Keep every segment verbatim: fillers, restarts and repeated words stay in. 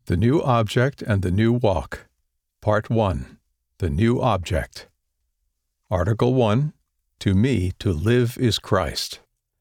The New Object and the New Walk. Part one. The New Object. Article one. To me, to live is Christ.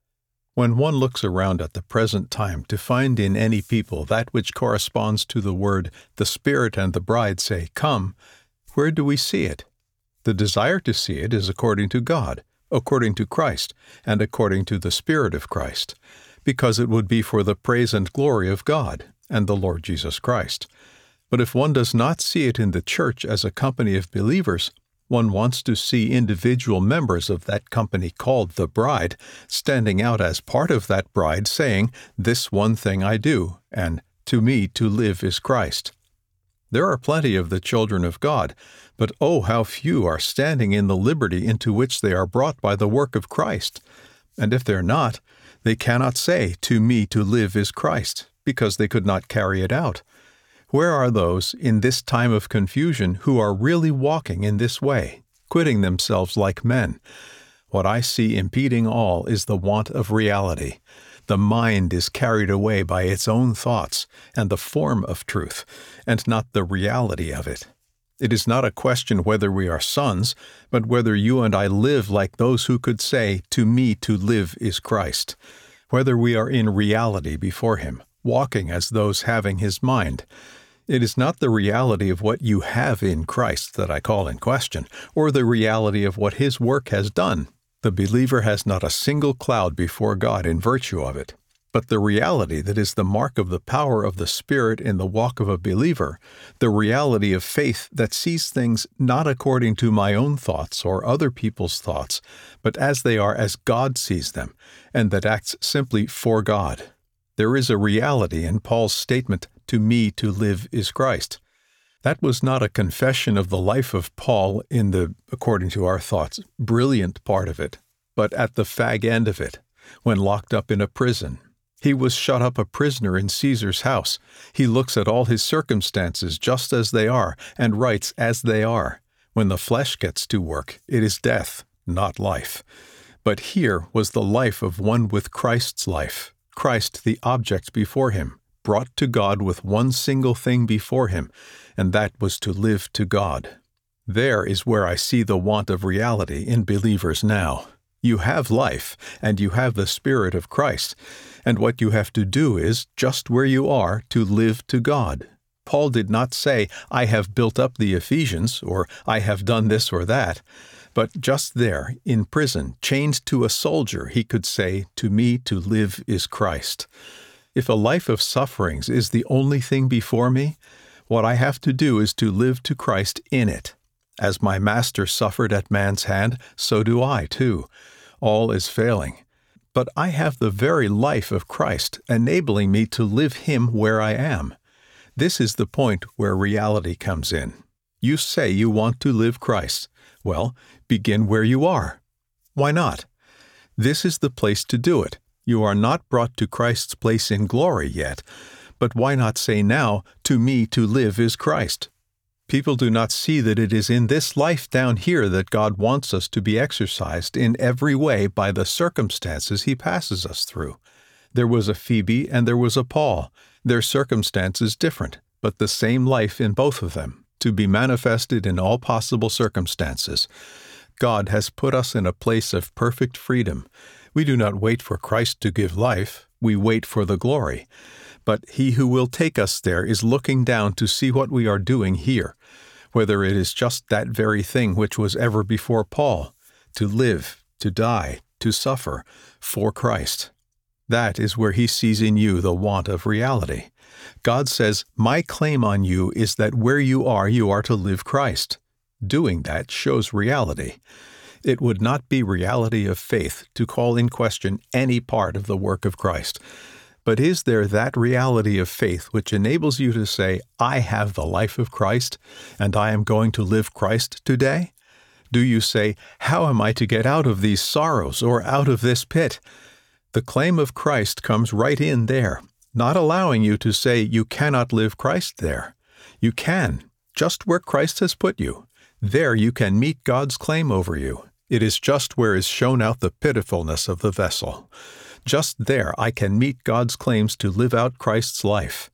When one looks around at the present time to find in any people that which corresponds to the word, the Spirit and the bride say, "Come," where do we see it? The desire to see it is according to God, according to Christ, and according to the Spirit of Christ, because it would be for the praise and glory of God and the Lord Jesus Christ. But if one does not see it in the church as a company of believers, one wants to see individual members of that company called the bride standing out as part of that bride saying, "This one thing I do," and "To me to live is Christ." There are plenty of the children of God, but oh, how few are standing in the liberty into which they are brought by the work of Christ. And if they're not, they cannot say, "To me to live is Christ," because they could not carry it out. Where are those, in this time of confusion, who are really walking in this way, quitting themselves like men? What I see impeding all is the want of reality. The mind is carried away by its own thoughts and the form of truth, and not the reality of it. It is not a question whether we are sons, but whether you and I live like those who could say, "To me to live is Christ," whether we are in reality before Him, walking as those having His mind. It is not the reality of what you have in Christ that I call in question, or the reality of what His work has done. The believer has not a single cloud before God in virtue of it. But the reality that is the mark of the power of the Spirit in the walk of a believer, the reality of faith that sees things not according to my own thoughts or other people's thoughts, but as they are as God sees them, and that acts simply for God. There is a reality in Paul's statement, "To me to live is Christ." That was not a confession of the life of Paul in the, according to our thoughts, brilliant part of it, but at the fag end of it, when locked up in a prison. He was shut up a prisoner in Caesar's house. He looks at all his circumstances just as they are, and writes as they are. When the flesh gets to work, it is death, not life. But here was the life of one with Christ's life, Christ the object before him, brought to God with one single thing before him, and that was to live to God. There is where I see the want of reality in believers now. You have life, and you have the Spirit of Christ, and what you have to do is, just where you are, to live to God. Paul did not say, "I have built up the Ephesians," or "I have done this or that," but just there, in prison, chained to a soldier, he could say, "To me to live is Christ." If a life of sufferings is the only thing before me, what I have to do is to live to Christ in it. As my Master suffered at man's hand, so do I too. All is failing. But I have the very life of Christ enabling me to live Him where I am. This is the point where reality comes in. You say you want to live Christ. Well, begin where you are. Why not? This is the place to do it. You are not brought to Christ's place in glory yet, but why not say now, "To me to live is Christ"? People do not see that it is in this life down here that God wants us to be exercised in every way by the circumstances He passes us through. There was a Phoebe and there was a Paul, their circumstances different, but the same life in both of them, to be manifested in all possible circumstances. God has put us in a place of perfect freedom. We do not wait for Christ to give life, we wait for the glory. But He who will take us there is looking down to see what we are doing here, whether it is just that very thing which was ever before Paul, to live, to die, to suffer, for Christ. That is where He sees in you the want of reality. God says, "My claim on you is that where you are, you are to live Christ." Doing that shows reality. It would not be reality of faith to call in question any part of the work of Christ. But is there that reality of faith which enables you to say, "I have the life of Christ, and I am going to live Christ today"? Do you say, "How am I to get out of these sorrows or out of this pit"? The claim of Christ comes right in there, not allowing you to say you cannot live Christ there. You can, just where Christ has put you. There you can meet God's claim over you. It is just where is shown out the pitifulness of the vessel. Just there I can meet God's claims to live out Christ's life.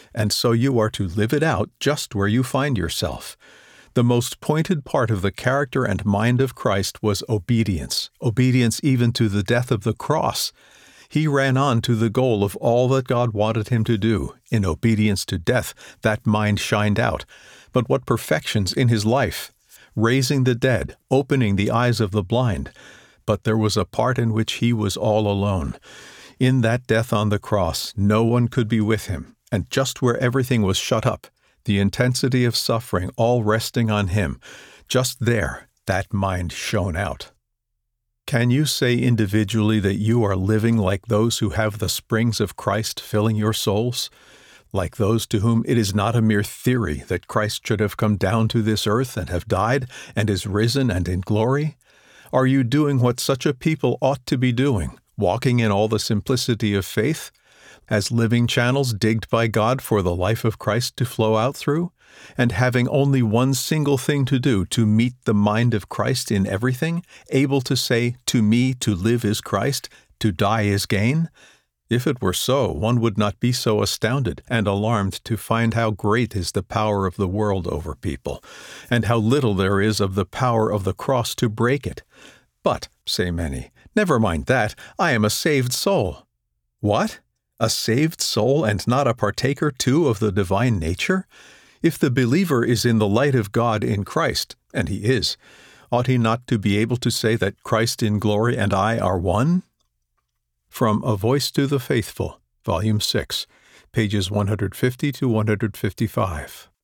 and so you are to live it out just where you find yourself. The most pointed part of the character and mind of Christ was obedience, obedience even to the death of the cross. He ran on to the goal of all that God wanted him to do. In obedience to death, that mind shined out. But what perfections in his life! Raising the dead, opening the eyes of the blind. But there was a part in which he was all alone. In that death on the cross, no one could be with him, and just where everything was shut up, the intensity of suffering all resting on him, just there, that mind shone out. Can you say individually that you are living like those who have the springs of Christ filling your souls? Like those to whom it is not a mere theory that Christ should have come down to this earth and have died and is risen and in glory? Are you doing what such a people ought to be doing, walking in all the simplicity of faith, as living channels digged by God for the life of Christ to flow out through, and having only one single thing to do to meet the mind of Christ in everything, able to say, "To me to live is Christ, to die is gain"? If it were so, one would not be so astounded and alarmed to find how great is the power of the world over people, and how little there is of the power of the cross to break it. But, say many, never mind that, I am a saved soul. What? A saved soul and not a partaker too of the divine nature? If the believer is in the light of God in Christ, and he is, ought he not to be able to say that Christ in glory and I are one? From A Voice to the Faithful, Volume six, pages one hundred fifty to one hundred fifty-five.